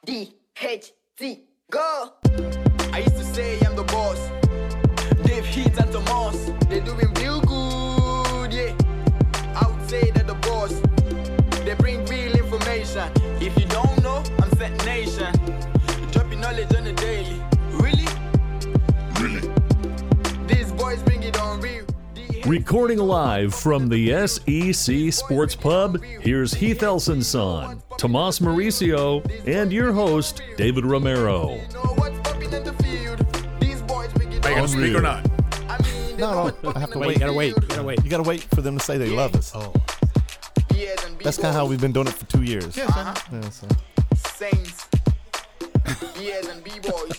DHT, go! I used to say I'm the boss. Dave Heat and Tomas, they're doing real good, yeah. I would say that the boss, they bring real information. If you don't know, I'm Set Nation. Dropping knowledge on the daily. Really? These boys bring it on real. Recording live from the SEC Sports Pub, here's Heath Elson-Son, Tomas Mauricio, and your host, David Romero. Are you going to speak or not? No, I have to wait. You gotta wait. You gotta wait for them to say they love us. Oh. That's kind of how we've been doing it for 2 years. Yeah, Yeah, so. Saints, BS and B-boys.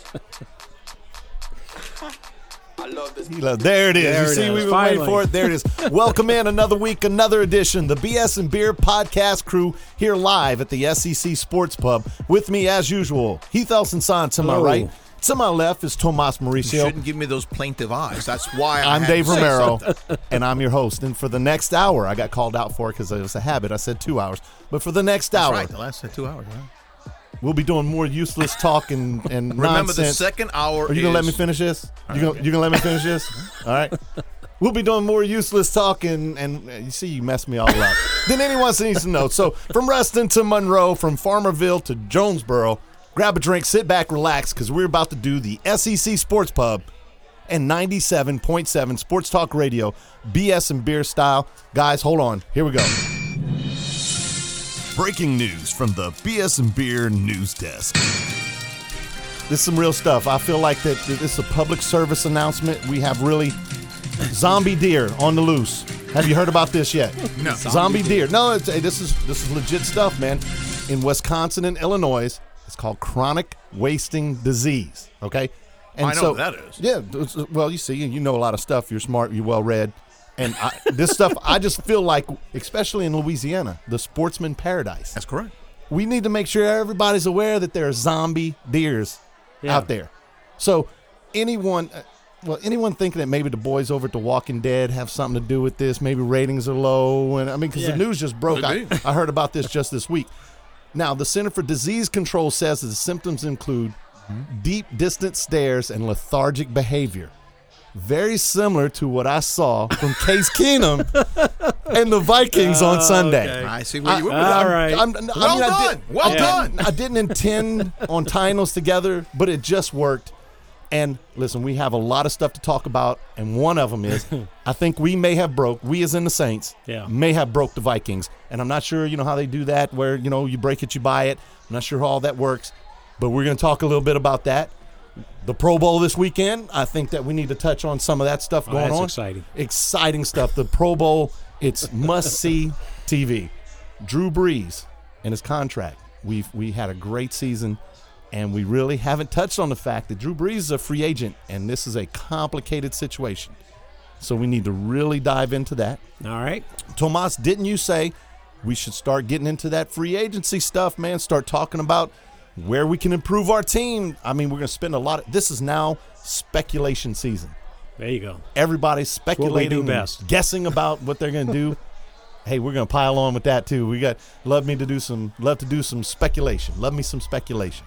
I love this. There it is. There You it see, is. we've been Finally. waiting for it. There it is. Welcome in another week, another edition. The BS and Beer podcast crew here live at the SEC Sports Pub. With me, as usual, Heath Elson-Son to my Hello. right. To my left is Tomas You Mauricio. shouldn't give me those plaintive eyes. That's why I'm had Dave to say Romero, something. and I'm your host. And for the next hour, I got called out for it because it was a habit. I said 2 hours. But for the next That's hour, right, the last 2 hours. Huh? we'll be doing more useless talk and Remember, nonsense. the second hour Are you going to let me finish this? You gonna let me finish this? All right. We'll be doing more useless talk and you see you messed me all up. Than anyone needs to know. So from Reston to Monroe, from Farmerville to Jonesboro, grab a drink, sit back, relax, because we're about to do the SEC Sports Pub and 97.7 Sports Talk Radio, BS and Beer style. Guys, hold on. Here we go. Breaking news from the BS and Beer news desk. This is some real stuff. I feel like that this is a public service announcement. We have really zombie deer on the loose. Have you heard about this yet? No. Zombie deer. No, this is legit stuff, man. In Wisconsin and Illinois, it's called chronic wasting disease. Okay, and I know what that is. Yeah. Well, you see, you know a lot of stuff. You're smart. You're well read. And this stuff, I just feel like, especially in Louisiana, the sportsman paradise. That's correct. We need to make sure everybody's aware that there are zombie deers out there. So anyone thinking that maybe the boys over at The Walking Dead have something to do with this, maybe ratings are low, and I mean, because the news just broke. I heard about this just this week. Now, the Center for Disease Control says that the symptoms include deep, distant stares and lethargic behavior. Very similar to what I saw from Case Keenum and the Vikings on Sunday. okay. I see where you were. All right. Well done. I didn't intend on tying those together, but it just worked. And listen, we have a lot of stuff to talk about, and one of them is I think we as in the Saints, may have broke the Vikings. And I'm not sure, how they do that, where, you break it, you buy it. I'm not sure how all that works, but we're going to talk a little bit about that. The Pro Bowl this weekend, I think that we need to touch on some of that stuff going on. That's exciting. Exciting stuff. The Pro Bowl, it's must-see TV. Drew Brees and his contract. We had a great season, and we really haven't touched on the fact that Drew Brees is a free agent, and this is a complicated situation. So we need to really dive into that. All right. Tomas, didn't you say we should start getting into that free agency stuff, man? Start talking about where we can improve our team. I mean, we're going to spend a lot of – this is now speculation season. There you go. Everybody's speculating, do best. guessing about what they're going to do. Hey, we're going to pile on with that too. Love to do some speculation. Love me some speculation.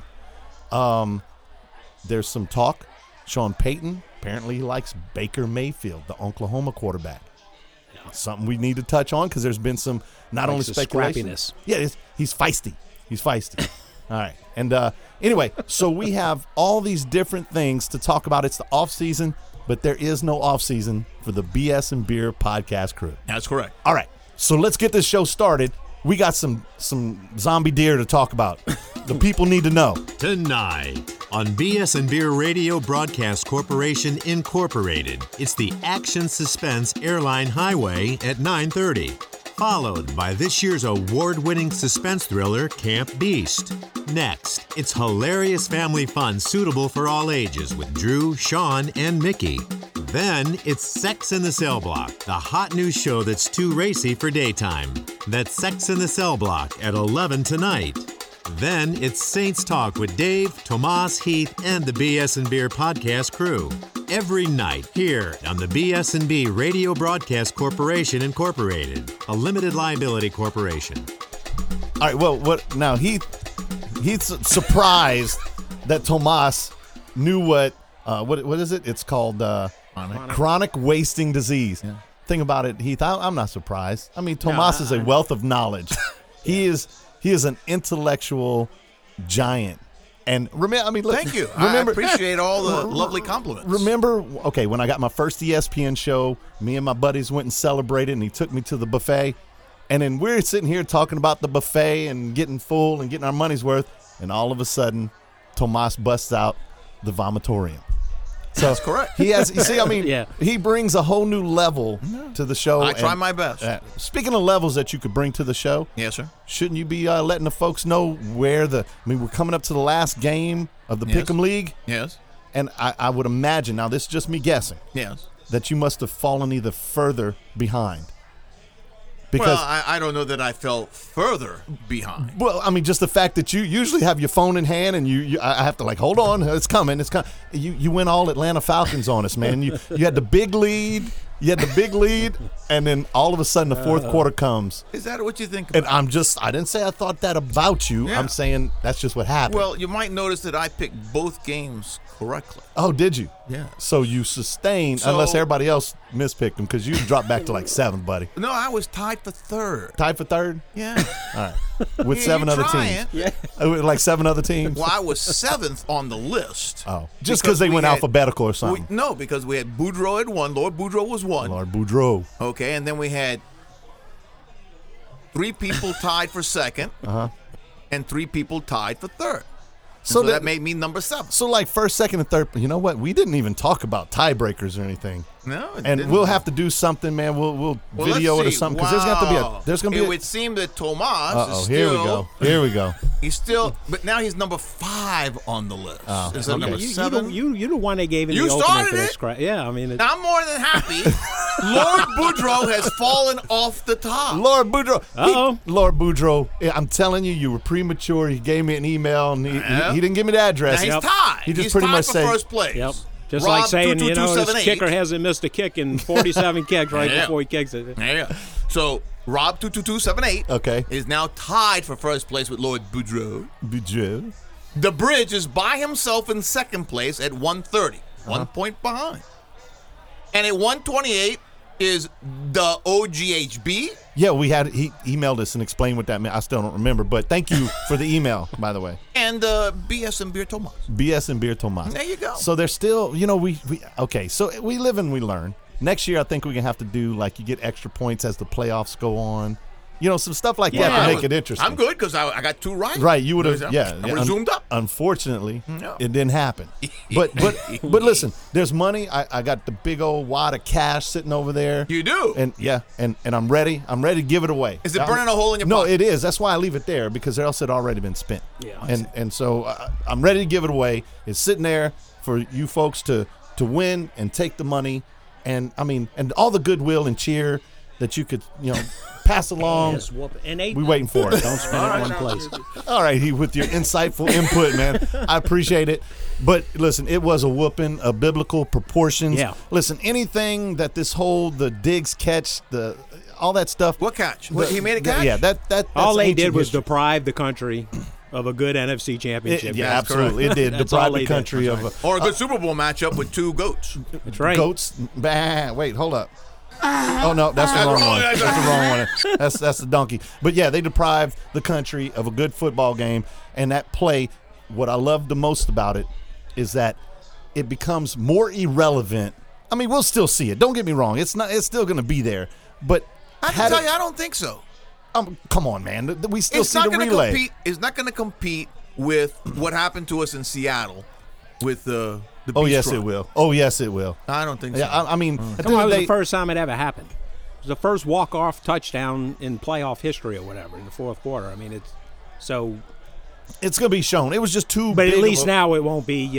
There's some talk. Sean Payton, apparently he likes Baker Mayfield, the Oklahoma quarterback. Yeah. Something we need to touch on because there's been some only speculation. Scrappiness. Yeah, he's feisty. He's feisty. All right. And anyway, so we have all these different things to talk about. It's the off season, but there is no off season for the BS and Beer podcast crew. That's correct. All right. So let's get this show started. We got some zombie deer to talk about. The people need to know. Tonight on BS and Beer Radio Broadcast Corporation Incorporated, it's the Action Suspense Airline Highway at 9:30, followed by this year's award-winning suspense thriller Camp Beast. Next, it's hilarious family fun suitable for all ages with Drew, Sean, and Mickey. Then it's Sex in the Cell Block, the hot new show that's too racy for daytime. That's Sex in the Cell Block at 11 tonight. Then it's Saints Talk with Dave, Tomas, Heath, and the BS and Beer podcast crew. Every night here on the BS&B Radio Broadcast Corporation Incorporated, a limited liability corporation. All right, well, what now? Heath, he's surprised that Tomas knew what is it? It's called chronic wasting disease. Yeah. Thing about it, Heath, I'm not surprised. I mean, Tomas is a wealth of knowledge. He is an intellectual giant. And remember, I mean, look, thank you. I appreciate all the lovely compliments. Remember, okay, when I got my first ESPN show, me and my buddies went and celebrated, and he took me to the buffet. And then we're sitting here talking about the buffet and getting full and getting our money's worth. And all of a sudden, Tomas busts out the vomitorium. So that's correct. He has. You see, I mean, he brings a whole new level to the show. I try my best. Speaking of levels that you could bring to the show, yes, sir. Shouldn't you be letting the folks know where I mean, we're coming up to the last game of the Pick'em League. Yes. And I would imagine, now this is just me guessing. Yes. That you must have fallen either further behind. Because, well, I don't know that I fell further behind. Well, I mean, just the fact that you usually have your phone in hand and I have to hold on, it's coming. You went all Atlanta Falcons on us, man. You had the big lead. And then all of a sudden the fourth quarter comes. Is that what you think about? And I didn't say I thought that about you. Yeah. I'm saying that's just what happened. Well, you might notice that I picked both games correctly. Oh, did you? Yeah. So you sustained, unless everybody else mispicked them, because you dropped back to 7th, buddy. No, I was tied for third. Tied for third? Yeah. All right. With 7 other teams. Yeah. 7 other teams? Well, I was 7th on the list. Oh. Just because they went alphabetical or something? No, because we had Boudreaux at 1. Lord Boudreaux was 1. Lord Boudreaux. Okay, and then we had 3 people tied for 2nd. And 3 people tied for 3rd. So that made me number 7. So 1st, 2nd, and 3rd. You know what? We didn't even talk about tiebreakers or anything. No, we'll have to do something, man. We'll video it or something, because there's going to be It would seem that Tomas is still. Here we go. He's still, but now he's number 5 on the list. Is that number 7? You the one they gave in the ultimate started for this it. Yeah, I mean, I'm more than happy. Lord Boudreaux has fallen off the top. Lord Boudreaux. Lord Boudreaux. I'm telling you, you were premature. He gave me an email, and he didn't give me the address. Now he's tied. He just he's pretty tied much for said first place. Yep. Just Rob, like saying, this 22278. kicker hasn't missed a kick in 47 kicks before he kicks it. Yeah. So Rob 22278 is now tied for first place with Lord Boudreaux. The Bridge is by himself in 2nd place at 130, 1 point behind. And at 128 is the OGHB. Yeah, he emailed us and explained what that meant. I still don't remember, but thank you for the email, by the way. And BS and Beer Tomas. BS and Beer Tomas. There you go. So there's still, so we live and we learn. Next year, I think we're going to have to do, you get extra points as the playoffs go on. Some stuff like that to make it interesting. I'm good because I got 2 right. Right, you would have, I would have zoomed up. Unfortunately, it didn't happen. But listen, there's money. I got the big old wad of cash sitting over there. You do? And and I'm ready. I'm ready to give it away. Is it burning a hole in your pocket? pocket? No, it is. That's why I leave it there, because else it already been spent. Yeah. And so I'm ready to give it away. It's sitting there for you folks to win and take the money. And I mean, and all the goodwill and cheer that you could, pass along. We waiting for it. Don't spend it one place. All right, with your insightful input, man. I appreciate it. But listen, it was a whooping of biblical proportions. Yeah. Listen, anything that the Diggs catch, all that stuff. What catch? He made a catch? Yeah, that's all they did was history. deprive the country of a good NFC championship. Yeah, absolutely. It did. Deprive the country of or a good Super Bowl matchup with 2 goats. That's right. Goats. Wait, hold up. Oh no, that's the wrong one. That's the wrong one. That's the donkey. But yeah, they deprived the country of a good football game, and that play. What I love the most about it is that it becomes more irrelevant. I mean, we'll still see it. Don't get me wrong. It's not. It's still going to be there. But I can tell you, I don't think so. Come on, man. We still see the relay. It's not going to compete with what happened to us in Seattle with the Oh, yes, truck. it will. Oh, yes, it will. I don't think so. Yeah, I mean, it was the first time it ever happened. It was the first walk-off touchdown in playoff history or whatever in the 4th quarter. I mean, it's going to be shown. It was just too But big at least now it won't be,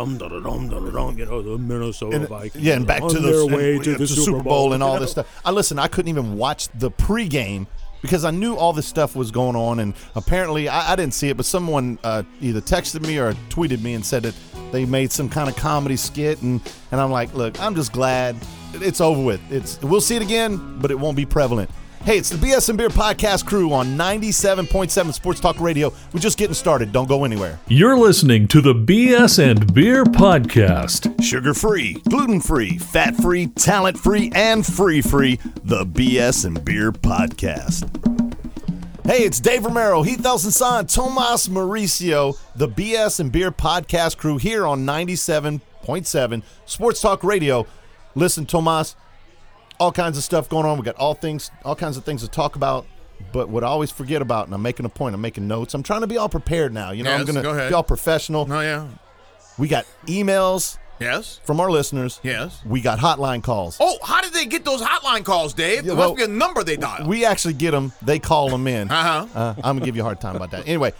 the Minnesota Vikings. Yeah, and back to their way to the Super Bowl and all this stuff. I couldn't even watch the pregame because I knew all this stuff was going on, and apparently I didn't see it, but someone either texted me or tweeted me and said that they made some kind of comedy skit, and I'm like, look, I'm just glad it's over with. We'll see it again, but it won't be prevalent. Hey, it's the BS and Beer podcast crew on 97.7 Sports Talk Radio. We're just getting started. Don't go anywhere. You're listening to the BS and Beer podcast. Sugar-free, gluten-free, fat-free, talent-free, and free-free. The BS and Beer podcast. Hey, it's Dave Romero, Heath Elson, Tomas Mauricio, the BS and Beer podcast crew here on 97.7 Sports Talk Radio. Listen, Tomas, all kinds of stuff going on. We got all kinds of things to talk about. But what I always forget about, and I'm making a point, I'm making notes. I'm trying to be all prepared now. You know, yes, I'm going to be all professional. Oh, yeah. We got emails. Yes. From our listeners. Yes. We got hotline calls. Oh, how did they get those hotline calls, Dave? There must be a number they dial. We actually get them. They call them in. I'm going to give you a hard time about that. Anyway,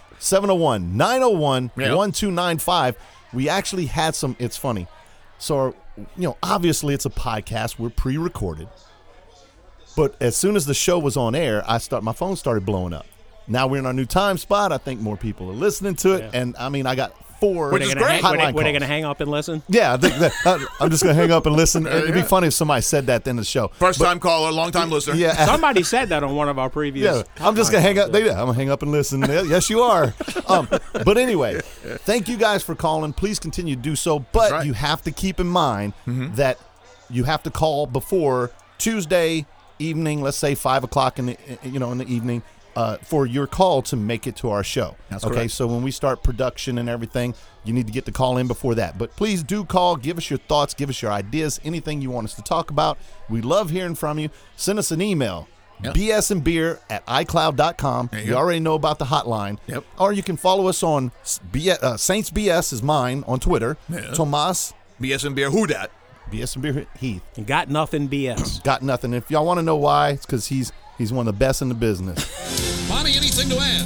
701-901-1295. We actually had some. It's funny. So, obviously it's a podcast. We're pre-recorded. But as soon as the show was on air, my phone started blowing up. Now we're in our new time spot. I think more people are listening to it. Yeah. And, I got 4 Were they going to hang up and listen? Yeah, I'm just going to hang up and listen. It'd be funny if somebody said that at the end of the show. First-time caller, long-time listener. Yeah. Somebody said that on one of our previous. Yeah, I'm just going to hang up. I'm going to hang up and listen. Yes, you are. But anyway, thank you guys for calling. Please continue to do so. But you have to keep in mind that you have to call before Tuesday evening, let's say 5 o'clock in the evening. For your call to make it to our show. That's okay, correct. So when we start production and everything, you need to get the call in before that. But please do call. Give us your thoughts. Give us your ideas. Anything you want us to talk about. We love hearing from you. Send us an email. Yep. bsandbeer@icloud.com. You already know about the hotline. Yep. Or you can follow us on Saints BS is mine on Twitter. Yeah. Tomas. BS and Beer, who dat? BS and Beer Heath. Got nothing BS. Got nothing. If y'all want to know why, it's because he's one of the best in the business. Bonnie, anything to add?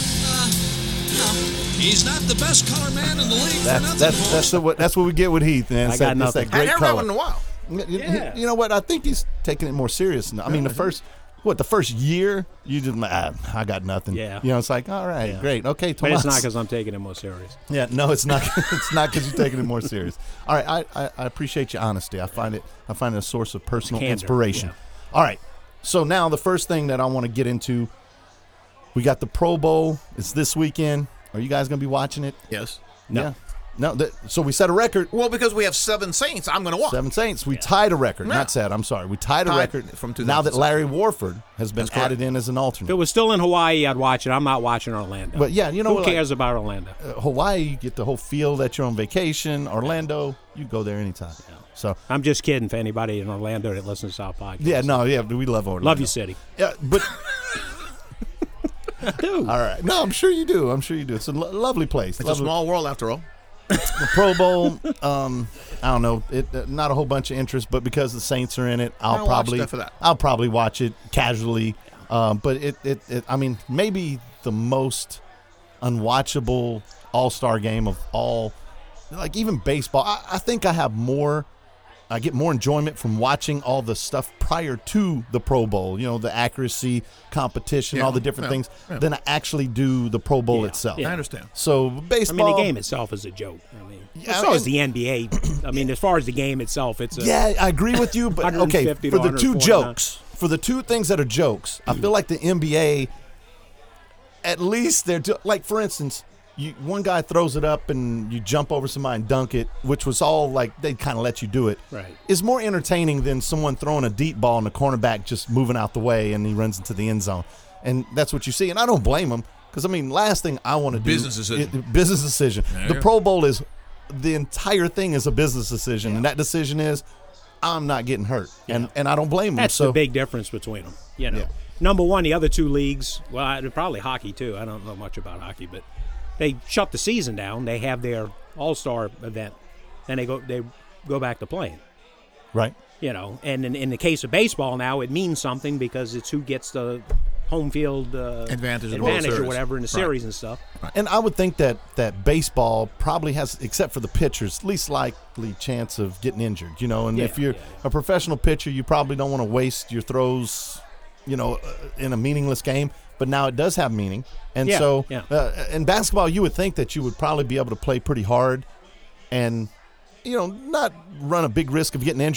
No. He's not the best color man in the league. That's what we get with Heath, man. I got nothing. That great color. In a while. Yeah. You know what? I think he's taking it more serious now. I mean, the first year, you just I got nothing. Yeah. It's like, all right, great, okay, Tomas. But it's not because I'm taking it more serious. Yeah, no, it's not. It's not because you're taking it more serious. All right, I appreciate your honesty. I find it a source of personal inspiration. Yeah. All right. So now the first thing that I want to get into, we got the Pro Bowl. It's this weekend. Are you guys going to be watching it? Yes. No. Yeah. No. So we set a record. Well, because we have 7 Saints, I'm going to watch. 7 Saints. We tied a record. Yeah. Not set. I'm sorry. We tied a record from 2007. Now that Larry Warford has been added in as an alternate. If it was still in Hawaii, I'd watch it. I'm not watching Orlando. But yeah, who cares about Orlando? Hawaii, you get the whole feel that you're on vacation. Orlando, you go there anytime. Yeah. So I'm just kidding for anybody in Orlando that listens to our podcast. Yeah, we love Orlando. Love you, city. Yeah, but dude. All right. No, I'm sure you do. It's a lovely place. It's a small world after all. The Pro Bowl, I don't know, not a whole bunch of interest, but because the Saints are in it, I'll probably watch it casually. But I mean, maybe the most unwatchable all-star game of all, like even baseball. I think I get more enjoyment from watching all the stuff prior to the Pro Bowl, the accuracy, competition, all the different things, than I actually do the Pro Bowl itself. I understand. So baseball. I mean, the game itself is a joke. So is the NBA. I mean, as far as the game itself, it's I agree with you, but okay, for the two jokes, for the two things that are jokes, I feel like the NBA, at least they're like, for instance, one guy throws it up and you jump over somebody and dunk it, which was all like they kind of let you do it. Right. Is more entertaining than someone throwing a deep ball and the cornerback just moving out the way and he runs into the end zone. And that's what you see. And I don't blame him because, I mean, last thing I want to do. Business decision. Business decision. The Pro Bowl is the entire thing is a business decision. And that decision is I'm not getting hurt. And I don't blame him. That's the big difference between them. Yeah. Number one, the other two leagues, well, probably hockey too. I don't know much about hockey, but they shut the season down. They have their all-star event, and they go back to playing. Right. And in the case of baseball now, it means something because it's who gets the home field advantage or whatever in the series and stuff. Right. And I would think that baseball probably has, except for the pitchers, least likely chance of getting injured. And if you're a professional pitcher, you probably don't want to waste your throws, in a meaningless game. But now it does have meaning. And in basketball, you would think that you would probably be able to play pretty hard and, not run a big risk of getting injured.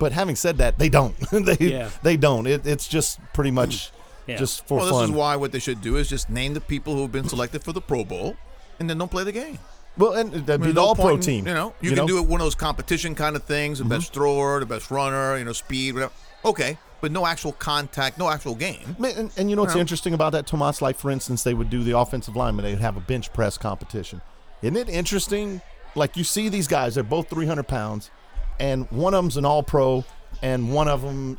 But having said that, they don't. They don't. It's just pretty much just for fun. This is why what they should do is just name the people who have been selected for the Pro Bowl, and then don't play the game. Well, and that'd be the all-pro team. You can do it one of those competition kind of things, the best thrower, the best runner, speed, whatever. Okay, but no actual contact, no actual game. And you know what's interesting about that, Tomas? Like, for instance, they would do the offensive lineman. They would have a bench press competition. Isn't it interesting? Like, you see these guys, they're both 300 pounds, and one of them's an all-pro, and one of them,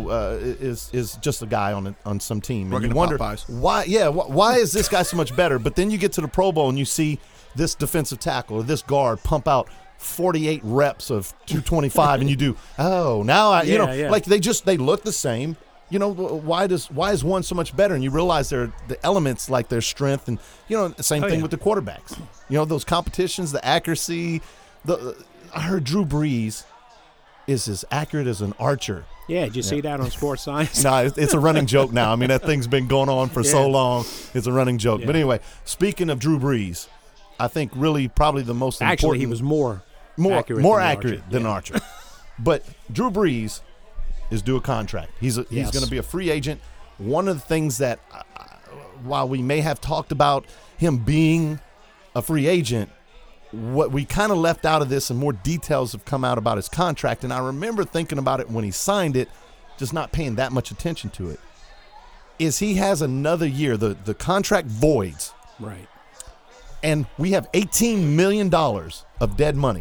is just a guy on some team. And you wonder why. Yeah, why is this guy so much better? But then you get to the Pro Bowl and you see this defensive tackle or this guard pump out 48 reps of 225, and you do. Like they look the same. Why is one so much better? And you realize the elements like their strength and the same thing with the quarterbacks. Those competitions, the accuracy. I heard Drew Brees is as accurate as an archer. Yeah, did you see that on Sports Science? No, it's a running joke now. I mean, that thing's been going on for so long. It's a running joke. Yeah. But anyway, speaking of Drew Brees, I think really probably the most important. Actually, he was more accurate than Archer. But Drew Brees is due a contract. He's going to be a free agent. One of the things that, while we may have talked about him being a free agent, what we kind of left out of this and more details have come out about his contract, and I remember thinking about it when he signed it, just not paying that much attention to it, is he has another year. The contract voids. Right. And we have $18 million of dead money.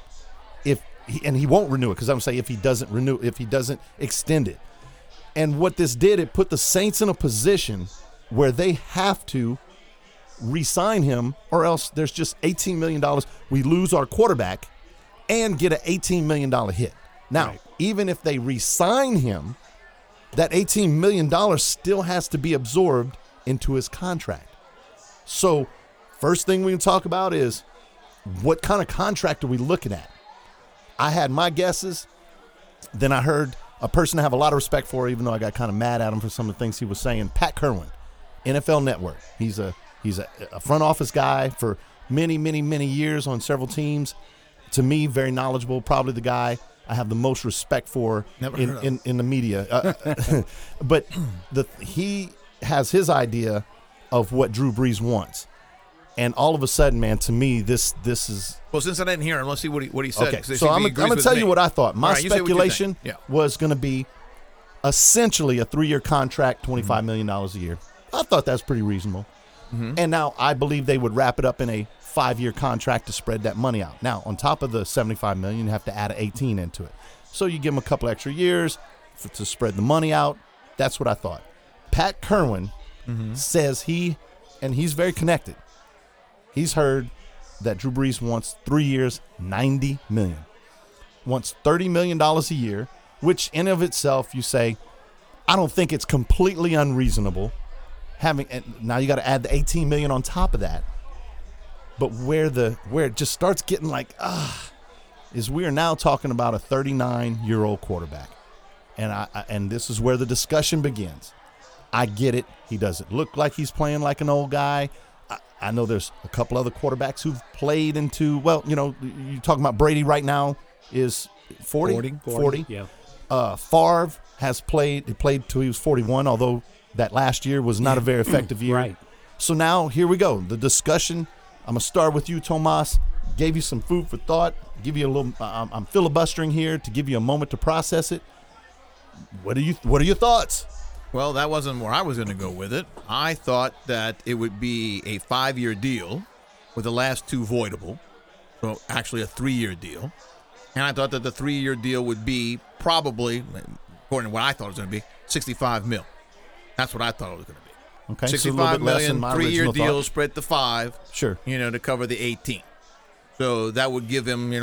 And he won't renew it, because I'm saying if he doesn't extend it. And what this did, it put the Saints in a position where they have to re-sign him, or else there's just $18 million. We lose our quarterback and get an $18 million hit. Now, even if they re-sign him, that $18 million still has to be absorbed into his contract. So first thing we can talk about is what kind of contract are we looking at? I had my guesses. Then I heard a person I have a lot of respect for, even though I got kind of mad at him for some of the things he was saying, Pat Kerwin, NFL Network. He's a front office guy for many, many, many years on several teams. To me, very knowledgeable, probably the guy I have the most respect for in the media. But he has his idea of what Drew Brees wants. And all of a sudden, man, to me, this is... Well, since I didn't hear him, let's see what he said. Okay, so I'm going to tell you what I thought. My speculation was going to be essentially a 3-year contract, $25 million a year. I thought that's pretty reasonable. Mm-hmm. And now I believe they would wrap it up in a 5-year contract to spread that money out. Now, on top of the $75 million, you have to add an 18 into it. So you give him a couple extra years to spread the money out. That's what I thought. Pat Kerwin says he's very connected. He's heard that Drew Brees wants 3 years, $90 million. Wants $30 million a year, which in of itself, you say, I don't think it's completely unreasonable. Now you got to add the $18 million on top of that. But where it just starts getting like, is we are now talking about a 39-year-old quarterback. And this is where the discussion begins. I get it. He doesn't look like he's playing like an old guy. I know there's a couple other quarterbacks who've played into, you're talking about Brady right now is 40. Yeah. Favre has played. He played till he was 41, although that last year was not a very effective year. Right. So now here we go. The discussion. I'm going to start with you, Tomas. Gave you some food for thought. Give you a little. I'm filibustering here to give you a moment to process it. What are your thoughts? Well, that wasn't where I was going to go with it. I thought that it would be a 5-year deal with the last 2 voidable. So actually a 3-year deal. And I thought that the 3-year deal would be probably, according to what I thought it was going to be, $65 million. That's what I thought it was going to be. Okay, $65 million, 3-year deal spread to 5. Sure. To cover the 18. So that would give him,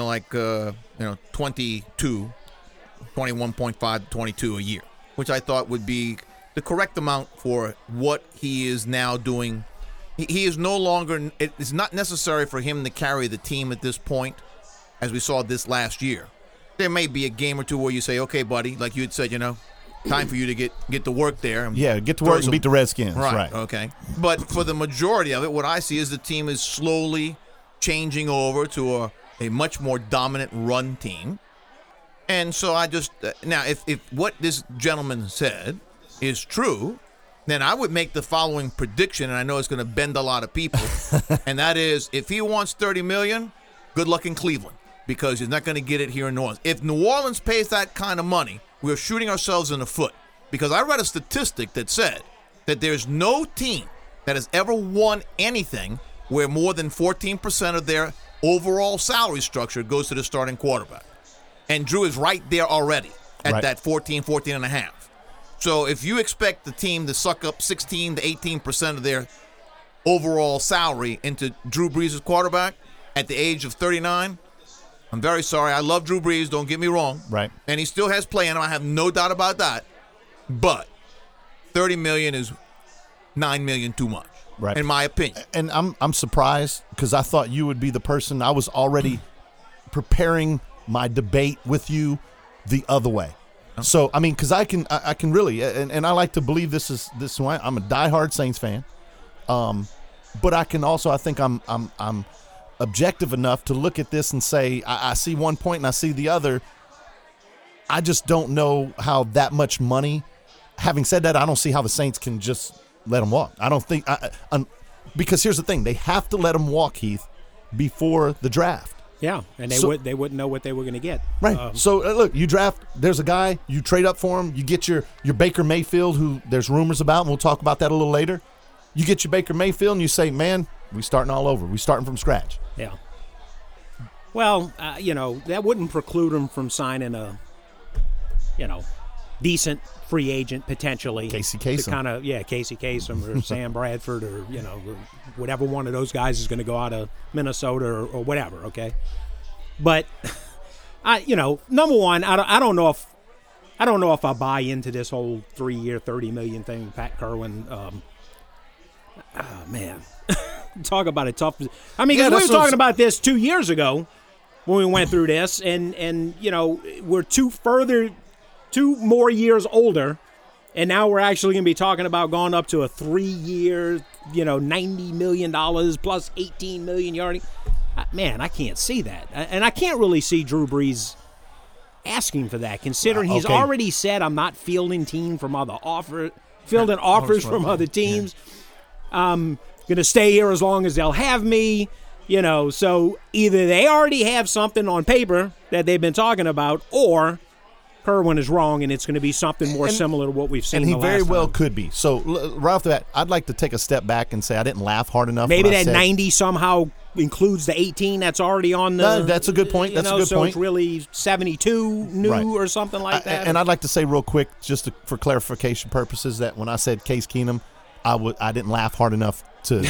21.5 to 22 a year, which I thought would be the correct amount for what he is now doing. He is no longer, it's not necessary for him to carry the team at this point, as we saw this last year. There may be a game or two where you say, okay, buddy, like you had said, time for you to get to work there. And get to work and beat the Redskins. Right, okay. But for the majority of it, what I see is the team is slowly changing over to a much more dominant run team. And so I just now, if what this gentleman said is true, then I would make the following prediction, and I know it's going to bend a lot of people, and that is, if he wants $30 million, good luck in Cleveland, because he's not going to get it here in New Orleans. If New Orleans pays that kind of money, we're shooting ourselves in the foot, because I read a statistic that said that there's no team that has ever won anything where more than 14% of their overall salary structure goes to the starting quarterback. And Drew is right there already at that 14 and a half. So if you expect the team to suck up 16 to 18% of their overall salary into Drew Brees' quarterback at the age of 39, I'm very sorry. I love Drew Brees, don't get me wrong. Right. And he still has play in him. I have no doubt about that. But $30 million is $9 million too much, right, in my opinion. And I'm surprised, because I thought you would be the person. I was already preparing my debate with you the other way. So, I mean, because I can really, and I like to believe this is why I'm a diehard Saints fan. But I can also, I think I'm objective enough to look at this and say, I see one point and I see the other. I just don't know how that much money. Having said that, I don't see how the Saints can just let him walk. I don't think, because here's the thing, they have to let him walk, Heath, before the draft. Yeah, and they wouldn't know what they were going to get. Right. So, look, you draft, there's a guy, you trade up for him, you get your Baker Mayfield, who there's rumors about, and we'll talk about that a little later. You get your Baker Mayfield, and you say, man, we starting all over. We starting from scratch. Yeah. Well, that wouldn't preclude him from signing a, decent free agent potentially. Casey Kasem. Casey Kasem or Sam Bradford or, whatever one of those guys is going to go out of Minnesota or whatever, okay? But, number one, I don't know if I buy into this whole 3-year, $30 million thing with Pat Kerwin. Man. Talk about a tough – I mean, we were talking about this 2 years ago when we went through this, and we're two more years older, and now we're actually going to be talking about going up to a 3-year, $90 million plus 18 million yarding. Man, I can't see that. And I can't really see Drew Brees asking for that, considering he's already said, I'm not fielding offers from other teams. I'm going to stay here as long as they'll have me. So either they already have something on paper that they've been talking about, or Kerwin is wrong, and it's going to be something more similar to what we've seen. And he very well could be. So right off the bat, I'd like to take a step back and say I didn't laugh hard enough. Maybe that 90 somehow includes the 18 that's already on the. No, that's a good point. That's a good point. So it's really 72 new or something like that. And I'd like to say real quick, just for clarification purposes, that when I said Case Keenum, I didn't laugh hard enough to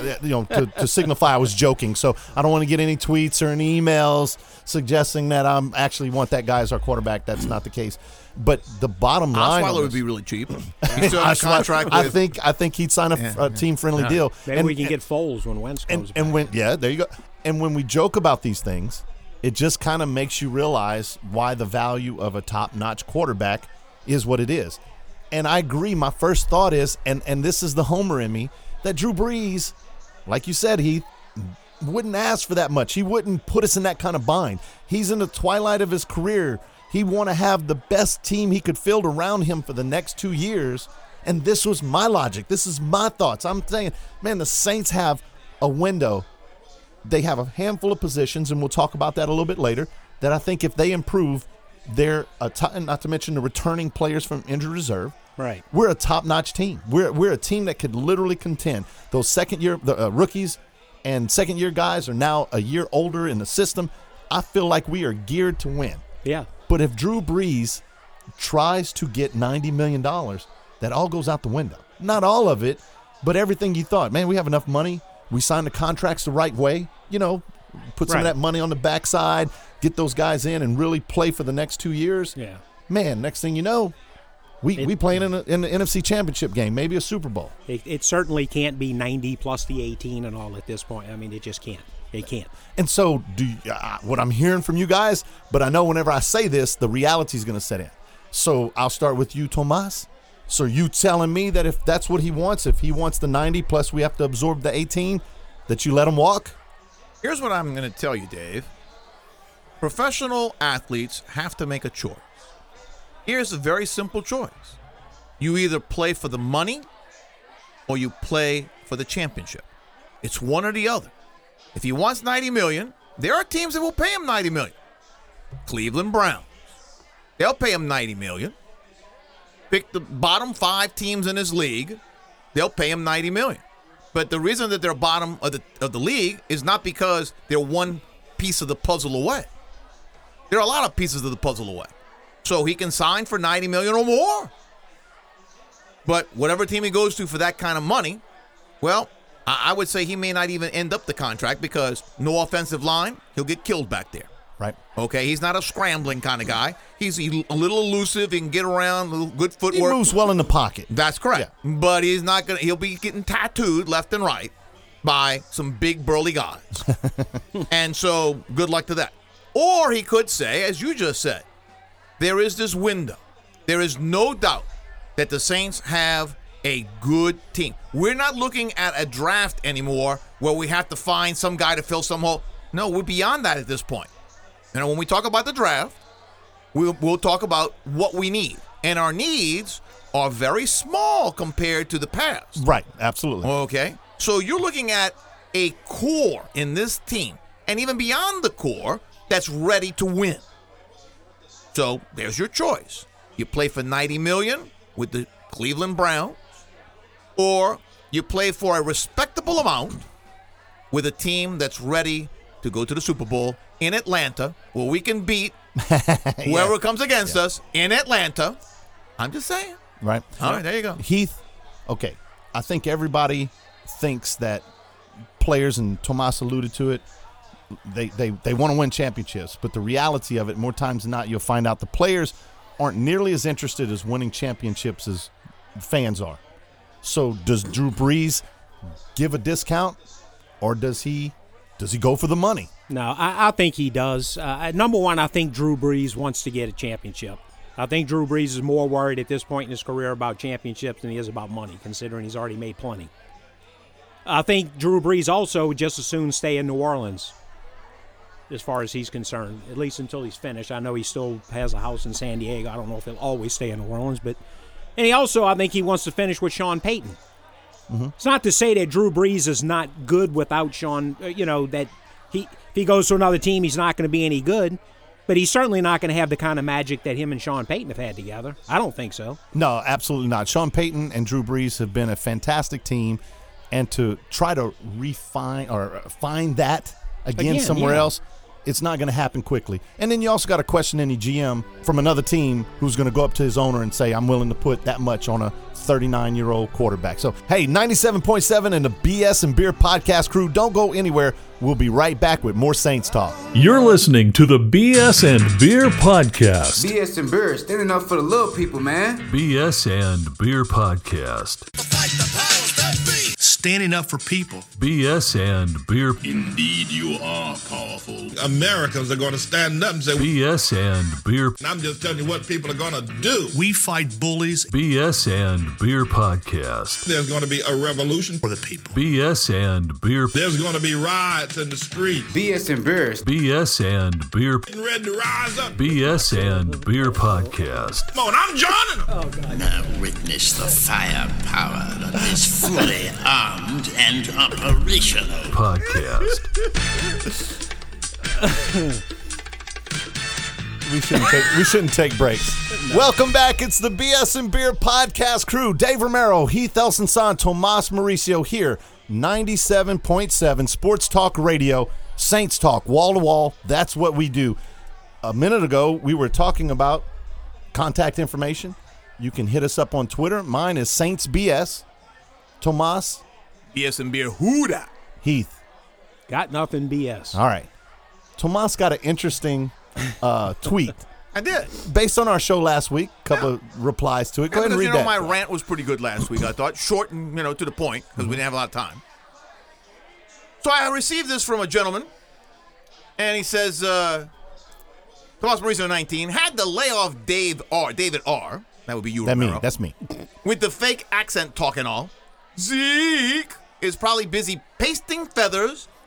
to signify I was joking. So I don't want to get any tweets or any emails suggesting that I actually want that guy as our quarterback. That's not the case. But the bottom line, Osweiler would be really cheap. He's still on a contract. I think he'd sign a team friendly deal. Maybe we can get Foles when Wentz comes back. There you go. And when we joke about these things, it just kind of makes you realize why the value of a top notch quarterback is what it is. And I agree. My first thought is, and this is the homer in me, that Drew Brees, like you said, he wouldn't ask for that much. He wouldn't put us in that kind of bind. He's in the twilight of his career. He want to have the best team he could field around him for the next 2 years. And this was my logic. This is my thoughts. I'm saying, man, the Saints have a window. They have a handful of positions, and we'll talk about that a little bit later, that I think if they improve, they're not to mention the returning players from injured reserve. Right. We're a top-notch team. We're a team that could literally contend. Those second-year rookies and second-year guys are now a year older in the system. I feel like we are geared to win. Yeah. But if Drew Brees tries to get $90 million, that all goes out the window. Not all of it, but everything you thought. Man, we have enough money. We signed the contracts the right way. Put some of that money on the backside, get those guys in, and really play for the next 2 years. Yeah. Man, next thing you know, we playing in the NFC Championship game, maybe a Super Bowl. It certainly can't be 90 plus the 18 and all at this point. I mean, it just can't. It can't. And so, what I'm hearing from you guys, but I know whenever I say this, the reality is going to set in. So I'll start with you, Tomas. So you telling me that if that's what he wants, if he wants the 90 plus we have to absorb the 18, that you let him walk? Here's what I'm going to tell you, Dave. Professional athletes have to make a choice. Here's a very simple choice. You either play for the money or you play for the championship. It's one or the other. If he wants $90 million, there are teams that will pay him $90 million. Cleveland Browns. They'll pay him $90 million. Pick the bottom 5 teams in his league. They'll pay him $90 million. But the reason that they're bottom of the league is not because they're one piece of the puzzle away. There are a lot of pieces of the puzzle away. So he can sign for $90 million or more. But whatever team he goes to for that kind of money, well, I would say he may not even end up the contract because no offensive line, he'll get killed back there. Right. Okay, he's not a scrambling kind of guy. He's a little elusive. He can get around, a little good footwork. He moves well in the pocket. That's correct. Yeah. But he's not gonna. He'll be getting tattooed left and right by some big burly guys. And so, good luck to that. Or he could say, as you just said, there is this window. There is no doubt that the Saints have a good team. We're not looking at a draft anymore where we have to find some guy to fill some hole. No, we're beyond that at this point. And when we talk about the draft, we'll talk about what we need. And our needs are very small compared to the past. Right, absolutely. Okay? So you're looking at a core in this team, and even beyond the core, that's ready to win. So there's your choice. You play for $90 million with the Cleveland Browns, or you play for a respectable amount with a team that's ready to go to the Super Bowl in Atlanta, where we can beat whoever comes against us in Atlanta. I'm just saying. Right. All right, there you go. Heath, okay, I think everybody thinks that players, and Tomas alluded to it, they want to win championships. But the reality of it, more times than not, you'll find out the players aren't nearly as interested as winning championships as fans are. So does Drew Brees give a discount, or does he go for the money? No, I think he does. Number one, I think Drew Brees wants to get a championship. I think Drew Brees is more worried at this point in his career about championships than he is about money, considering he's already made plenty. I think Drew Brees also would just as soon stay in New Orleans as far as he's concerned, at least until he's finished. I know he still has a house in San Diego. I don't know if he'll always stay in New Orleans. And he also, I think he wants to finish with Sean Payton. Mm-hmm. It's not to say that Drew Brees is not good without Sean, that if he goes to another team, he's not going to be any good. But he's certainly not going to have the kind of magic that him and Sean Payton have had together. I don't think so. No, absolutely not. Sean Payton and Drew Brees have been a fantastic team, and to try to refine or find that again somewhere else, it's not going to happen quickly. And then you also got to question any GM from another team who's going to go up to his owner and say, I'm willing to put that much on a 39-year-old quarterback. So, hey, 97.7 and the BS and Beer podcast crew, don't go anywhere. We'll be right back with more Saints talk. You're listening to the BS and Beer podcast. BS and Beer, standing up for the little people, man. BS and Beer podcast. Fight the powers that be. Standing up for people. BS and Beer. Indeed, you are powerful. Americans are going to stand up and say, BS and Beer. And I'm just telling you what people are going to do. We fight bullies. BS and Beer podcast. There's going to be a revolution For the people. BS and Beer. There's going to be riots in the streets. BS and Beer. BS and Beer. Getting ready to rise up. BS and Beer podcast. Come on, I'm joining them. Now witness the firepower of this fully armed and operational podcast. We shouldn't take breaks. No. Welcome back. It's the BS and Beer podcast crew. Dave Romero, Heath Elson-Son, Tomas Mauricio here. 97.7 Sports Talk Radio, Saints Talk, wall to wall. That's what we do. A minute ago, we were talking about contact information. You can hit us up on Twitter. Mine is Saints BS. Tomas. BS and Beer Huda. Heath. Got nothing BS. All right. Tomas got an interesting tweet. I did. Based on our show last week, a couple of replies to it. Go ahead and read that. My rant was pretty good last week, I thought. Short and, to the point, because we didn't have a lot of time. So I received this from a gentleman, and he says, Tomas Mauricio 19, had to lay off David R. That would be you, Romero. That's me. With the fake accent talk and all. Zeke is probably busy pasting feathers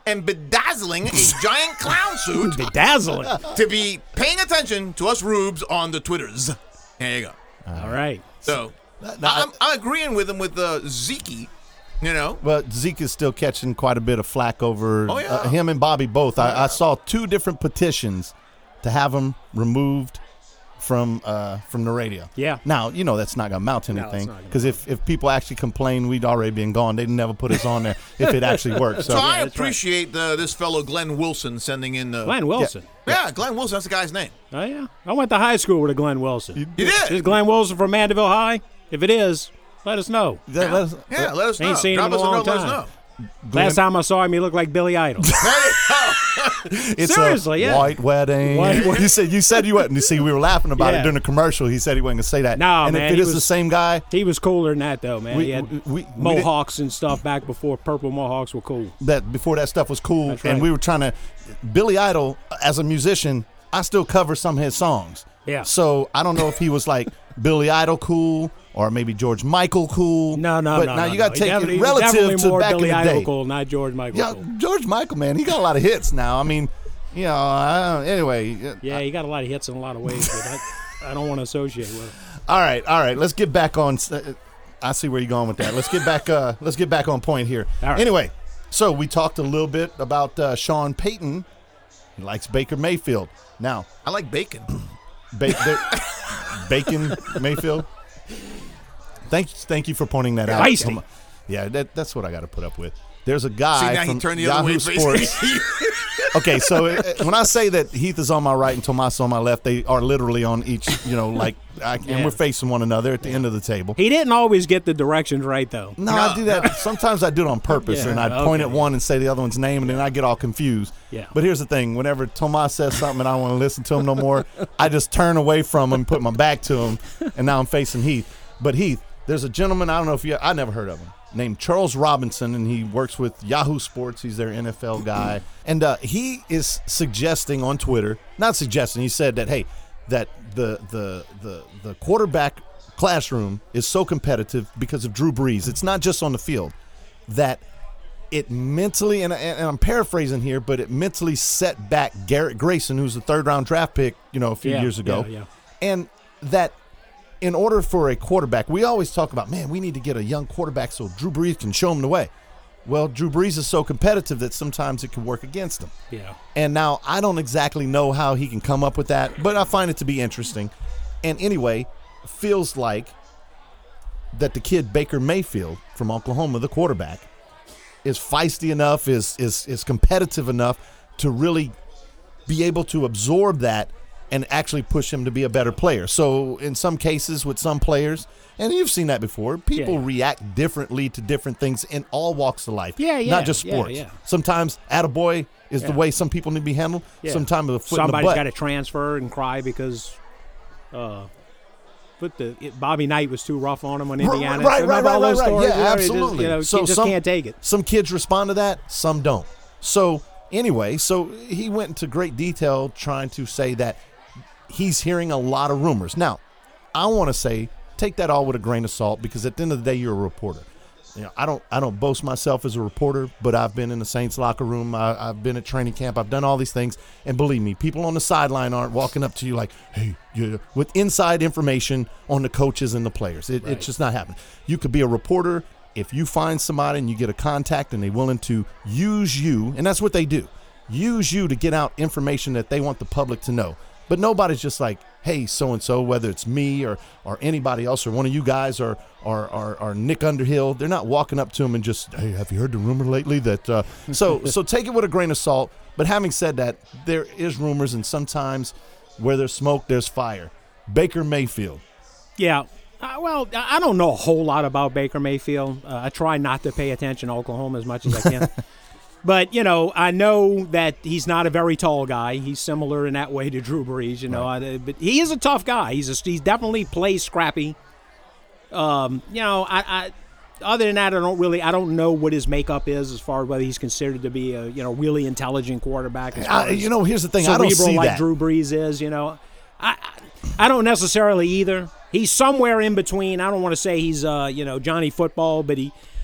and bedazzling a giant clown suit. Bedazzling. To be paying attention to us rubes on the Twitters. There you go. All right. So, I'm agreeing with him with Zeke, you know. But Zeke is still catching quite a bit of flack over him and Bobby both. I saw 2 different petitions to have him removed from the radio. Yeah. Now, that's not going to amount to anything because if people actually complain, we'd already been gone. They'd never put us on there if it actually worked. So I appreciate this fellow Glenn Wilson sending in the Glenn Wilson. Yeah, Glenn Wilson. That's the guy's name. Oh yeah, I went to high school with a Glenn Wilson. You did? Is Glenn Wilson from Mandeville High? If it is, let us know. Let us know. Ain't seen him in a long time. Let us know. Last time I saw him, he looked like Billy Idol. It's seriously, a white wedding. You said you wouldn't. You see, we were laughing about it during the commercial. He said he wasn't going to say that. No, and man, if it is the same guy, he was cooler than that, though, man. He had mohawks and stuff back before purple mohawks were cool. Before that stuff was cool, That's right. and we were trying to. Billy Idol, as a musician, I still cover some of his songs. Yeah. So I don't know if he was like Billy Idol cool. Or maybe George Michael cool. No. But now you got to take it relative to more back Billy in the Idol day. cool, not George Michael cool. George Michael, man, he got a lot of hits now. I mean, anyway. Yeah, he got a lot of hits in a lot of ways, but I don't want to associate with him. All right. Let's get back on. I see where you're going with that. Let's get back. Let's get back on point here. All right. Anyway, so we talked a little bit about Sean Payton. He likes Baker Mayfield. Now, I like bacon. Bacon Mayfield. Thank you for pointing that out. Feisty. Yeah, that's what I got to put up with. There's a guy from the Yahoo Sports. Okay, so when I say that Heath is on my right and Tomas on my left, they are literally on each, and we're facing one another at the end of the table. He didn't always get the directions right, though. No, I do that. Sometimes I do it on purpose, and I point at one and say the other one's name, and then I get all confused. Yeah. But here's the thing. Whenever Tomas says something and I don't want to listen to him no more, I just turn away from him, put my back to him, and now I'm facing Heath. But Heath, there's a gentleman, I don't know if I never heard of him, named Charles Robinson, and he works with Yahoo Sports. He's their NFL guy. And he is suggesting on Twitter, not suggesting, he said that, hey, that the quarterback classroom is so competitive because of Drew Brees. It's not just on the field. That it mentally, and I'm paraphrasing here, but it mentally set back Garrett Grayson, who's a third-round draft pick, a few years ago. Yeah. And that in order for a quarterback, we always talk about, man, we need to get a young quarterback so Drew Brees can show him the way. Well, Drew Brees is so competitive that sometimes it can work against him. Yeah. And now I don't exactly know how he can come up with that, but I find it to be interesting. And anyway, feels like that the kid Baker Mayfield from Oklahoma, the quarterback, is feisty enough, is competitive enough to really be able to absorb that and actually push him to be a better player. So in some cases with some players, and you've seen that before, people react differently to different things in all walks of life. Not just sports. Yeah. Sometimes attaboy is the way some people need to be handled. Yeah. Sometimes with a foot Somebody's in the butt. got to transfer and cry because Bobby Knight was too rough on him on Indiana. Right. Stories Yeah, absolutely. You just can't take it. Some kids respond to that, some don't. So anyway, he went into great detail trying to say that he's hearing a lot of rumors. Now, I want to say, take that all with a grain of salt because at the end of the day, you're a reporter. I don't boast myself as a reporter, but I've been in the Saints locker room. I've been at training camp. I've done all these things. And believe me, people on the sideline aren't walking up to you like, hey, with inside information on the coaches and the players. It's just not happening. You could be a reporter if you find somebody and you get a contact and they're willing to use you, and that's what they do, use you to get out information that they want the public to know. But nobody's just like, hey, so-and-so, whether it's me or anybody else or one of you guys or Nick Underhill, they're not walking up to him and just, hey, have you heard the rumor lately that so take it with a grain of salt. But having said that, there is rumors, and sometimes where there's smoke, there's fire. Baker Mayfield. Yeah. Well, I don't know a whole lot about Baker Mayfield. I try not to pay attention to Oklahoma as much as I can. But, I know that he's not a very tall guy. He's similar in that way to Drew Brees, Right. But he is a tough guy. He's definitely plays scrappy. Other than that, I don't know what his makeup is as far as whether he's considered to be a, really intelligent quarterback. As far as here's the thing. cerebral, I don't see like that. Drew Brees is, I don't necessarily either. He's somewhere in between. I don't want to say he's, Johnny Football, but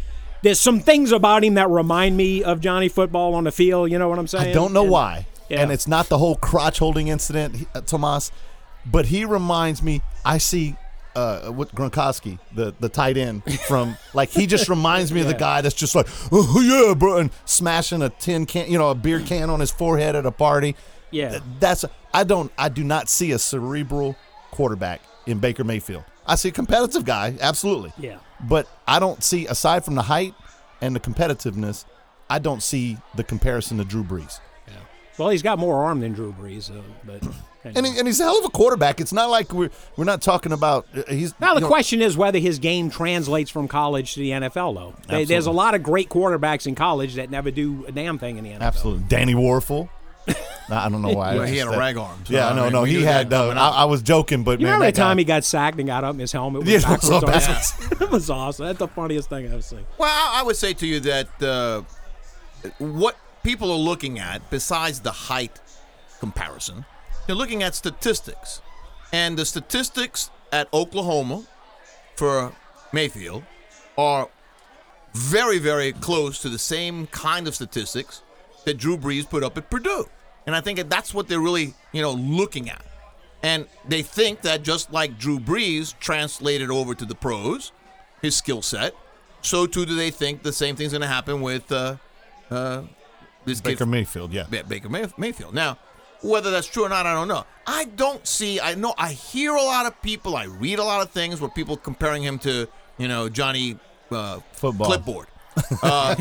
there's some things about him that remind me of Johnny Football on the field. You know what I'm saying? I don't know why. Yeah. And it's not the whole crotch holding incident, Tomas, but he reminds me. I see with Gronkowski, the tight end from he just reminds me of the guy that's just like, oh yeah, bro, and smashing a tin can, a beer can on his forehead at a party. Yeah, I do not see a cerebral quarterback in Baker Mayfield. I see a competitive guy, absolutely. Yeah, but I don't see, aside from the height and the competitiveness, I don't see the comparison to Drew Brees. Yeah. Well, he's got more arm than Drew Brees, but. Anyway. And he's a hell of a quarterback. It's not like we're not talking about Now the question is whether his game translates from college to the NFL, though. There's a lot of great quarterbacks in college that never do a damn thing in the NFL. Absolutely. Danny Warfel. I don't know why. He had a rag arm. So yeah, no. He had. I was joking, but you man, remember the time he got sacked and got up in his helmet with backwards on his It was awesome. That's the funniest thing I've seen. Well, I would say to you that what people are looking at, besides the height comparison, they're looking at statistics. And the statistics at Oklahoma for Mayfield are very, very close to the same kind of statistics that Drew Brees put up at Purdue. And I think that's what they're really, looking at. And they think that just like Drew Brees translated over to the pros, his skill set, so too do they think the same thing's going to happen with this Baker Mayfield, yeah. Baker Mayfield. Now, whether that's true or not, I don't know. I hear a lot of people, I read a lot of things where people comparing him to, Johnny Football. Clipboard. But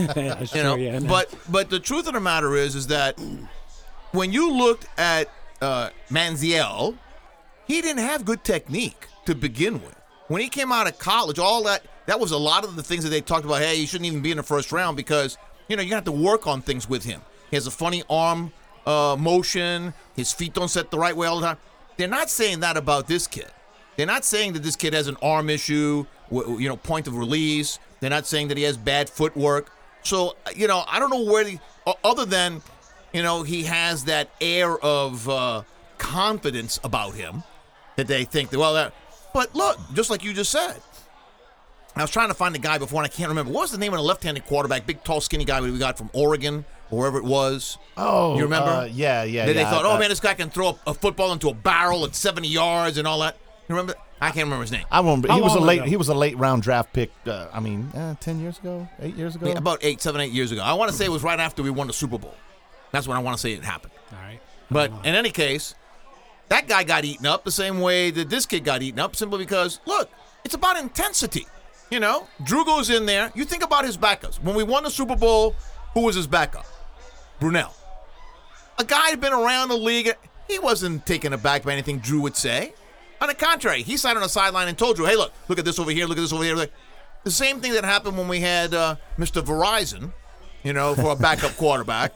the truth of the matter is that when you looked at Manziel, he didn't have good technique to begin with. When he came out of college, all that was a lot of the things that they talked about. Hey, he shouldn't even be in the first round because, you have to work on things with him. He has a funny arm motion. His feet don't set the right way all the time. They're not saying that about this kid. They're not saying that this kid has an arm issue, point of release. They're not saying that he has bad footwork. So, I don't know where other than, he has that air of confidence about him that they think that, but look, just like you just said, I was trying to find the guy before and I can't remember. What was the name of the left-handed quarterback, big, tall, skinny guy we got from Oregon or wherever it was? Oh, you remember? Yeah. They thought, man, this guy can throw a football into a barrel at 70 yards and all that. You remember? I can't remember his name. I remember. He was a late round draft pick. 10 years ago, 8 years ago. Yeah, about 7, 8 years ago. I want to say it was right after we won the Super Bowl. That's when I want to say it happened. All right. But in any case, that guy got eaten up the same way that this kid got eaten up, simply because, look, it's about intensity. Drew goes in there. You think about his backups. When we won the Super Bowl, who was his backup? Brunell. A guy had been around the league. He wasn't taken aback by anything Drew would say. On the contrary, he sat on the sideline and told Drew, hey, look at this over here, look at this over here. The same thing that happened when we had Mr. Verizon, for a backup quarterback.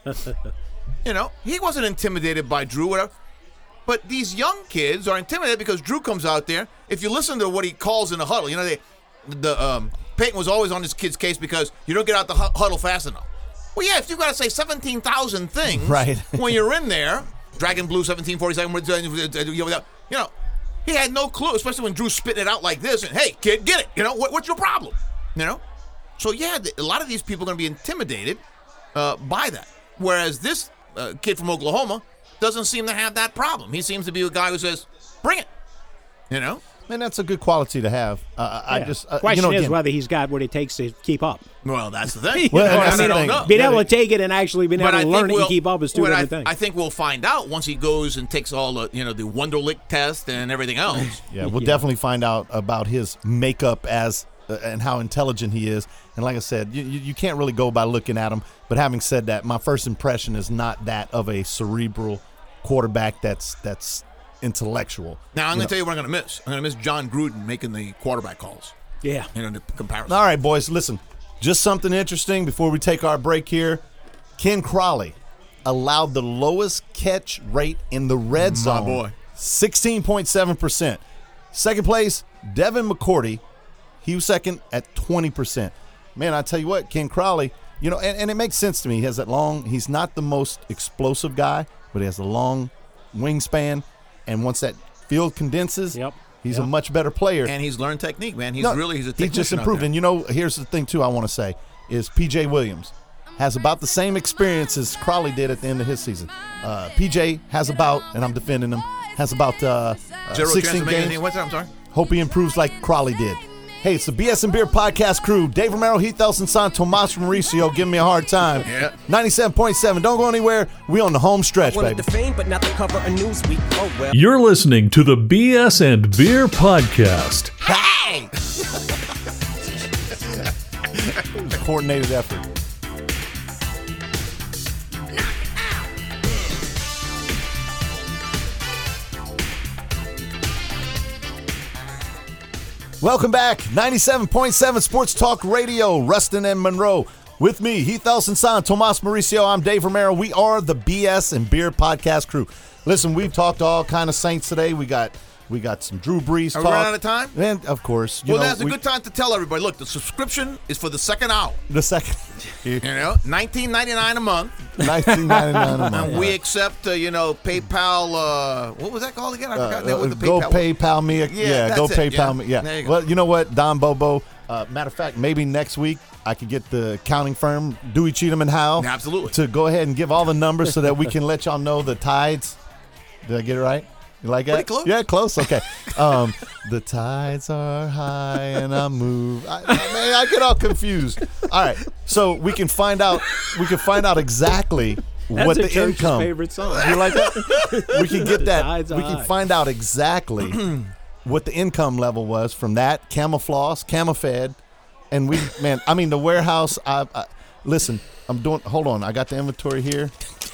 He wasn't intimidated by Drew, whatever. But these young kids are intimidated because Drew comes out there. If you listen to what he calls in the huddle, Peyton was always on his kid's case because you don't get out the huddle fast enough. Well, yeah, if you've got to say 17,000 things right. when you're in there, Dragon Blue 1747, he had no clue, especially when Drew spit it out like this. And, hey, kid, get it. What's your problem? So, yeah, a lot of these people are going to be intimidated by that. Whereas this kid from Oklahoma doesn't seem to have that problem. He seems to be a guy who says, bring it. Man, that's a good quality to have. Question is whether he's got what it takes to keep up. Well, that's the thing. Being able to take it and actually being able to learn it and keep up is two different things. I think we'll find out once he goes and takes all the Wonderlic test and everything else. Yeah, we'll definitely find out about his makeup and how intelligent he is. And like I said, you can't really go by looking at him. But having said that, my first impression is not that of a cerebral quarterback that's intellectual. Now, I'm going to tell you what I'm going to miss. I'm going to miss John Gruden making the quarterback calls. Yeah. The comparison. All right, boys, listen. Just something interesting before we take our break here. Ken Crawley allowed the lowest catch rate in the red zone. My boy. 16.7%. Second place, Devin McCourty. He was second at 20%. Man, I tell you what, Ken Crawley, and it makes sense to me. He has that he's not the most explosive guy, but he has a long wingspan. And once that field condenses, he's a much better player. And he's learned technique, man. He's a technician. He's just improved. And here's the thing too I want to say is P.J. Williams. Has about the same experience as Crawley did at the end of his season. PJ has about, and I'm defending him, has about 16 games. What's that? I'm sorry. Hope he improves like Crawley did. Hey, it's the BS and Beer podcast crew. Dave Romero, Heath Elson, Tomas Mauricio giving me a hard time. Yeah. 97.7. Don't go anywhere. We on the home stretch, baby. Fame, but not the cover of Newsweek. Oh, well. You're listening to the BS and Beer podcast. Hey! It was a coordinated effort. Welcome back. 97.7 Sports Talk Radio, Ruston and Monroe. With me, Heath Elson, Tomas Mauricio. I'm Dave Romero. We are the BS and Beer podcast crew. Listen, we've talked to all kind of Saints today. We got some Drew Brees talk. Are we running out of time? And of course. Well, that's a good time to tell everybody, look, the subscription is for the second hour. The second. $19.99 a month. $19.99 a month. And we accept, PayPal. What was that called again? I forgot that was the Go PayPal. PayPal me. Yeah, go that's it. PayPal me. Yeah. There you go. Well, you know what, Don Bobo. Matter of fact, maybe next week I could get the accounting firm Dewey, Cheatham and Howe. Absolutely. To go ahead and give all the numbers so that we can let y'all know the tides. Did I get it right? You like that? Pretty close. Yeah, close. Okay. The tides are high and I move. I get all confused. All right. So we can find out. Exactly what the income. Favorite song. You like that? We can get that. Tides are We can high. find out exactly what the income level was from that Camouflage, Camofed, and the warehouse. Listen. Hold on. I got the inventory here.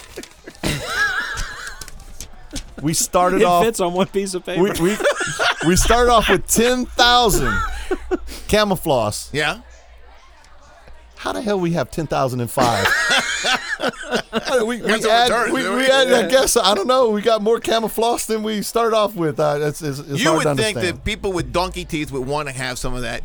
We started off. It fits on one piece of paper. We started off with 10,000 Camouflage. Yeah. How the hell we have 10,005? we Got some add. returns, We didn't we? add. I Yeah. guess I don't know. We got more Camouflage than we started off with. It's You hard to would understand. think that people with donkey teeth would want to have some of that.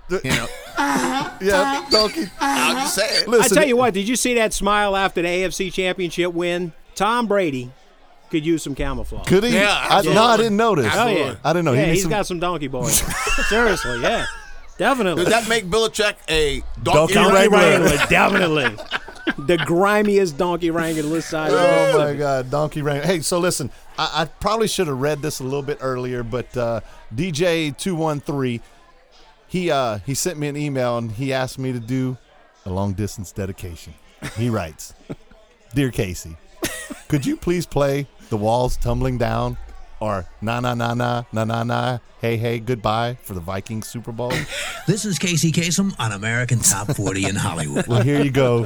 Yeah, donkey. I'm just saying. Listen, I tell you what, did you see that smile after the AFC Championship win? Tom Brady could use some camouflage. Could he? Yeah, I absolutely. didn't notice. Oh, yeah. I didn't know. Yeah, He he's got some donkey boys. Seriously, yeah. Definitely. Does that make Belichick a donkey Donkey wrangler? wrangler. Definitely. The grimiest donkey wrangler this side of the Oh world. my God, donkey wrangler. Hey, so listen, I probably should have read this a little bit earlier, but DJ213, he sent me an email and he asked me to do a long distance dedication. He writes, "Dear Casey, could you please play The Walls Tumbling Down or Na Na Na Na Na Na Na Hey Hey Goodbye for the Vikings Super Bowl?" This is Casey Kasem on American Top 40 in Hollywood. Well, here you go.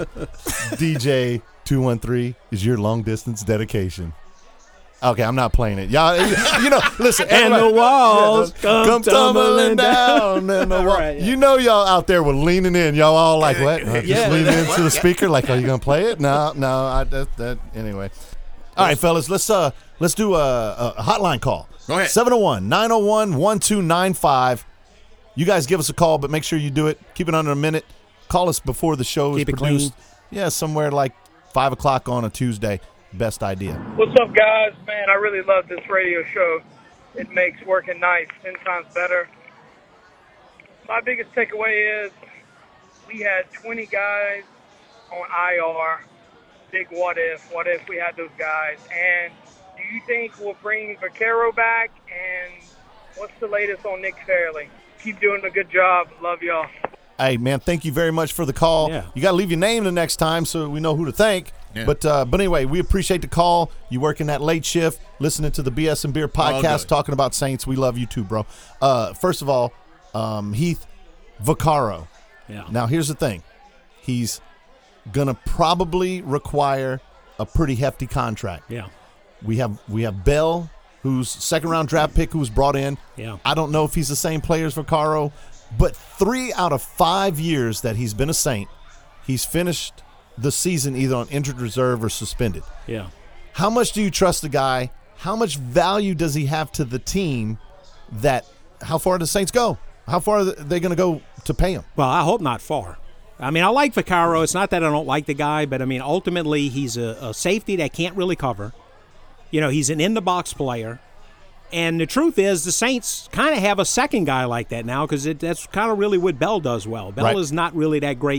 DJ213 is your long distance dedication. Okay, I'm not playing it. Y'all, listen. And the walls come tumbling down. And the wall. Right, yeah. You know y'all out there were leaning in. Y'all all like, what? Just leaning into the speaker like, are you going to play it? No. Anyway. All right, fellas, let's do a hotline call. Go ahead. 701-901-1295. You guys give us a call, but make sure you do it. Keep it under a minute. Call us before the show is Keep it produced. clean. Yeah, somewhere like 5 o'clock on a Tuesday. Best idea. What's up, guys? Man, I really love this radio show. It makes working nights 10 times better. My biggest takeaway is we had 20 guys on IR. Big what if. What if we had those guys? And do you think we'll bring Vaccaro back? And what's the latest on Nick Fairley? Keep doing a good job. Love y'all. Hey, man, thank you very much for the call. Yeah. You got to leave your name the next time so we know who to thank. Yeah. But anyway, we appreciate the call. You working that late shift, listening to the BS and Beer podcast, good. talking about Saints. We love you too, bro. First of all, Heath Vaccaro. Yeah. Now, here's the thing. He's going to probably require a pretty hefty contract. Yeah. We have Bell, who's second-round draft pick, who was brought in. Yeah. I don't know if he's the same player as Vaccaro, but 3 out of 5 years that he's been a Saint, he's finished the season either on injured reserve or suspended. Yeah. How much do you trust the guy? How much value does he have to the team? How far do the Saints go? How far are they going to go to pay him? Well, I hope not far. I mean, I like Vaccaro. It's not that I don't like the guy, but, I mean, ultimately he's a safety that can't really cover. He's an in-the-box player. And the truth is the Saints kind of have a second guy like that now because that's kind of really what Bell does well. Bell Right. is not really that great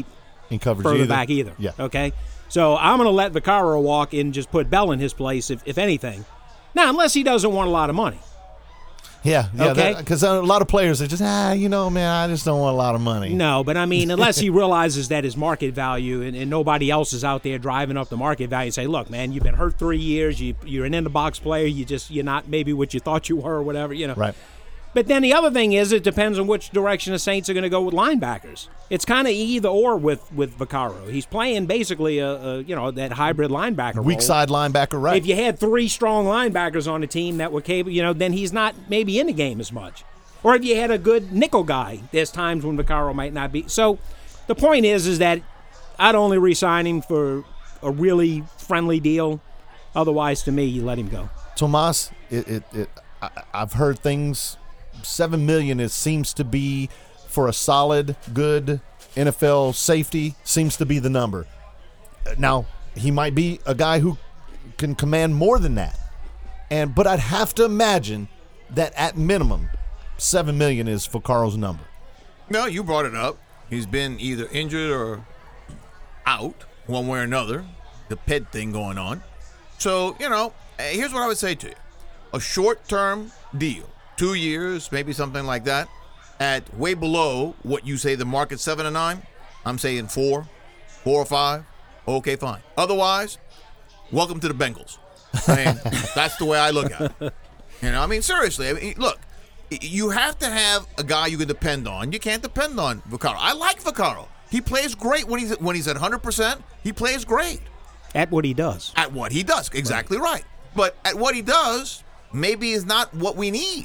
in coverage further either. back either. Yeah. Okay? So I'm going to let Vaccaro walk and just put Bell in his place, if anything. Now, unless he doesn't want a lot of money. Yeah, Okay. Because a lot of players are just, man, I just don't want a lot of money. No, but I mean, unless he realizes that his market value and nobody else is out there driving up the market value and say, look, man, you've been hurt 3 years, you're an in-the-box player, you're not maybe what you thought you were or whatever, Right. But then the other thing is, it depends on which direction the Saints are going to go with linebackers. It's kind of either or with Vaccaro. He's playing basically that hybrid linebacker role. Weak side linebacker, right? If you had 3 strong linebackers on the team that were capable, then he's not maybe in the game as much. Or if you had a good nickel guy, there's times when Vaccaro might not be. So the point is that I'd only re-sign him for a really friendly deal. Otherwise, to me, you let him go. Tomas, I've heard things. $7 million seems to be for a solid, good NFL safety. Seems to be the number. Now he might be a guy who can command more than that, but I'd have to imagine that at minimum, $7 million is Vaccaro's number. No, you brought it up. He's been either injured or out, one way or another. The PED thing going on. So here's what I would say to you: a short-term deal. 2 years, maybe something like that, at way below what you say the market's 7 and 9. I'm saying 4 or 5. Okay, fine. Otherwise, welcome to the Bengals. That's the way I look at it. Seriously. Look, you have to have a guy you can depend on. You can't depend on Vaccaro. I like Vaccaro. He plays great when he's at 100%. He plays great at what he does. At what he does, exactly right. But at what he does, maybe is not what we need.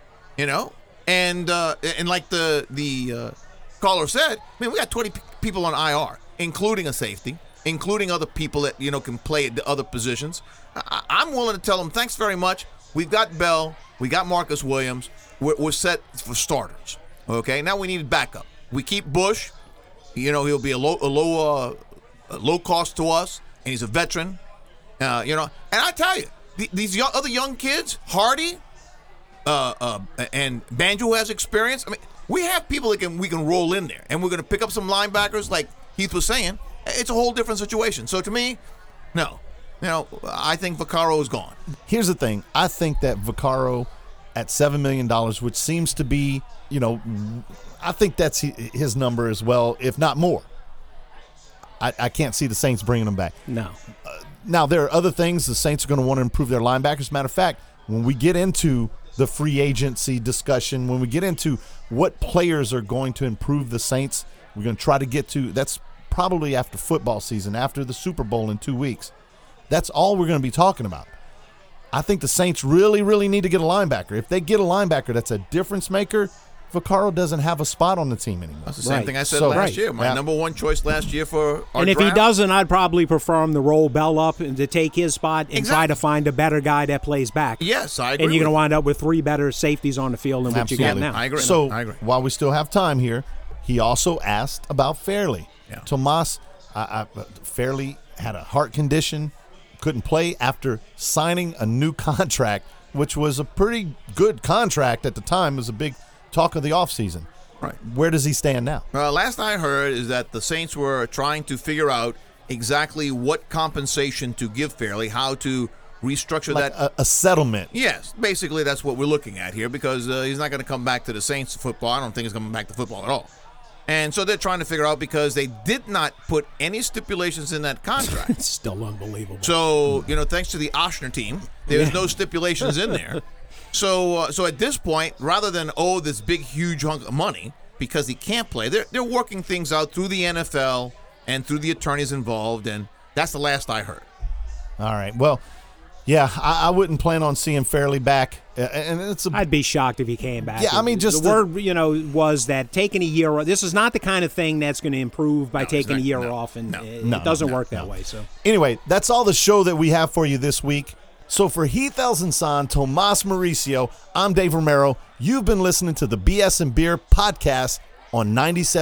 And like the caller said, we got 20 people on IR, including a safety, including other people that can play at the other positions. I'm willing to tell them, thanks very much. We've got Bell, we got Marcus Williams. We're set for starters. Okay, now we need backup. We keep Bush. He'll be a low cost to us, and he's a veteran. And I tell you, these other young kids, Hardy. And Banjo, who has experience. We have people that we can roll in there, and we're going to pick up some linebackers, like Heath was saying. It's a whole different situation. So to me, no, I think Vaccaro is gone. Here's the thing: I think that Vaccaro at $7 million, which seems to be, I think that's his number as well, if not more. I can't see the Saints bringing him back. No. Now there are other things the Saints are going to want to improve their linebackers. Matter of fact, when we get into the free agency discussion, when we get into what players are going to improve the Saints, we're going to try to get to, that's probably after football season, after the Super Bowl in 2 weeks. That's all we're going to be talking about. I think the Saints really, really need to get a linebacker. If they get a linebacker that's a difference maker, Vaccaro doesn't have a spot on the team anymore. That's the same thing I said last year. My number one choice last year for our And if draft. he doesn't, I'd probably prefer him to roll Bell up and to take his spot and try to find a better guy that plays back. Yes, I agree. And you're going to wind up with 3 better safeties on the field than what you got now. I agree. So I agree. While we still have time here, he also asked about Fairley. Yeah. Tomas, Fairley had a heart condition, couldn't play after signing a new contract, which was a pretty good contract at the time. It was a big talk of the offseason. Right. Where does he stand now? Last I heard is that the Saints were trying to figure out exactly what compensation to give Fairley, how to restructure Like that. a settlement. Yes, basically that's what we're looking at here, because he's not going to come back to the Saints football. I don't think he's coming back to football at all. And so they're trying to figure out, because they did not put any stipulations in that contract. It's still unbelievable. So, thanks to the Oshner team, there's no stipulations in there. So at this point, rather than owe this big, huge hunk of money because he can't play, they're working things out through the NFL and through the attorneys involved, and that's the last I heard. All right. Well, yeah, I wouldn't plan on seeing Fairley back. And I'd be shocked if he came back. Yeah, I mean, just the word, was that taking a year. This is not the kind of thing that's going to improve by taking a year off, and it doesn't work that way. So anyway, that's all the show that we have for you this week. So for Heath Elsinson, Tomas Mauricio, I'm Dave Romero. You've been listening to the BS and Beer podcast on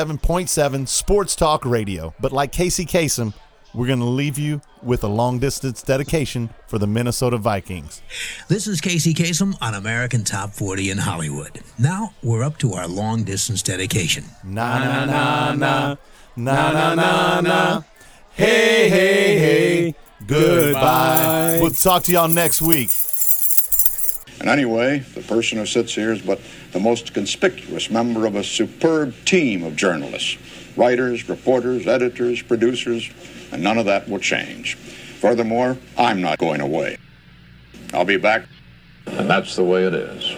97.7 Sports Talk Radio. But like Casey Kasem, we're going to leave you with a long-distance dedication for the Minnesota Vikings. This is Casey Kasem on American Top 40 in Hollywood. Now we're up to our long-distance dedication. Na na na na Na na na na. Hey, hey, hey. Goodbye. We'll talk to y'all next week. And anyway, the person who sits here is but the most conspicuous member of a superb team of journalists. Writers, reporters, editors, producers, and none of that will change. Furthermore, I'm not going away. I'll be back, and that's the way it is.